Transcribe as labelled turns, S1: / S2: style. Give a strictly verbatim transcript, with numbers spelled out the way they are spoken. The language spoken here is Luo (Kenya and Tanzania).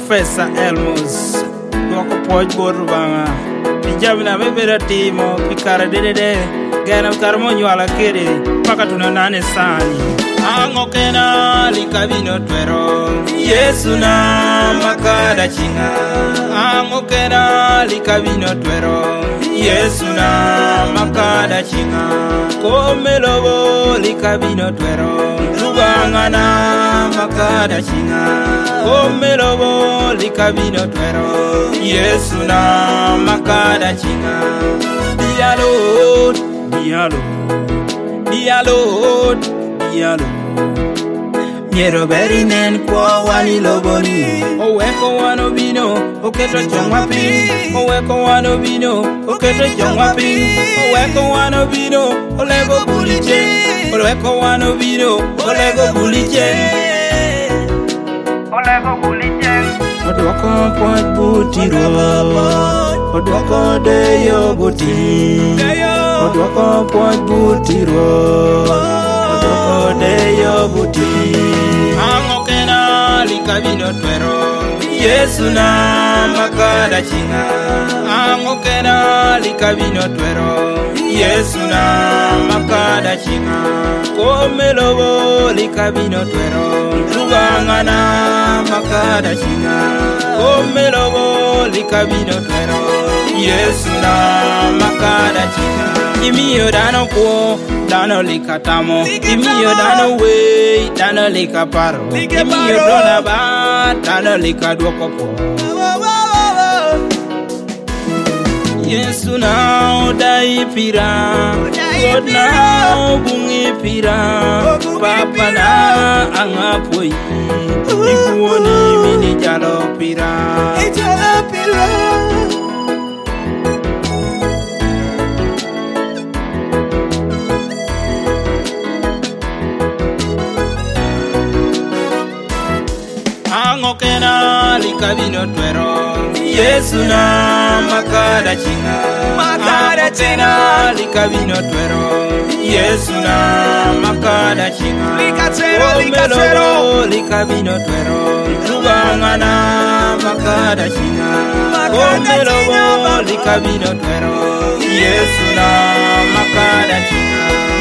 S1: Professor Elmos Dwoko poj boru banga Pijabina bebera timo Pikara dede Gena karmo nyuala kiri Paka tunanane sani Ango kena likabino twero Yesu na makada chinga Ango kena likabino twero Yesu na makada chinga Komelobo likabino twero Lubanga na makada chinga Komelobo likabino twero Yesu na makada chinga Dialo, dialo, dialo, dialo Miero beri nen kwa wani loboni Oweko wano bino, oketo chongwa pi Oweko wano bino, oketo chongwa pi Oweko wano bino, olego buliche Oweko wano bino, olego buliche Olego buliche Odwako poj butiro Odwako deyo buti Odwako poj butiro Odwako deyo buti Ango kena likabino twero Yesu na makada chinga Ango kena likabino twero Yesu na makada chinga Komelobo likabino twero Lubanga na makada chinga Komelobo likabino twero Yesu na makada chinga Imiyo dano kuo, dano likatamo Imiyo dano wey, dano likaparo Imiyo dona ba, dano likadwoko po Yesu na odai pira God na bungi pira Papa na angapoi Ikuoni mini jalo pira Jalo pira Ango kena likabino twero Yesu na makada chinga Makada chinga likabino twero Yesu na makada chinga Likatero, likatero Likabino twero Lubanga na makada chinga Makada chinga Likabino twero Yesu na makada chinga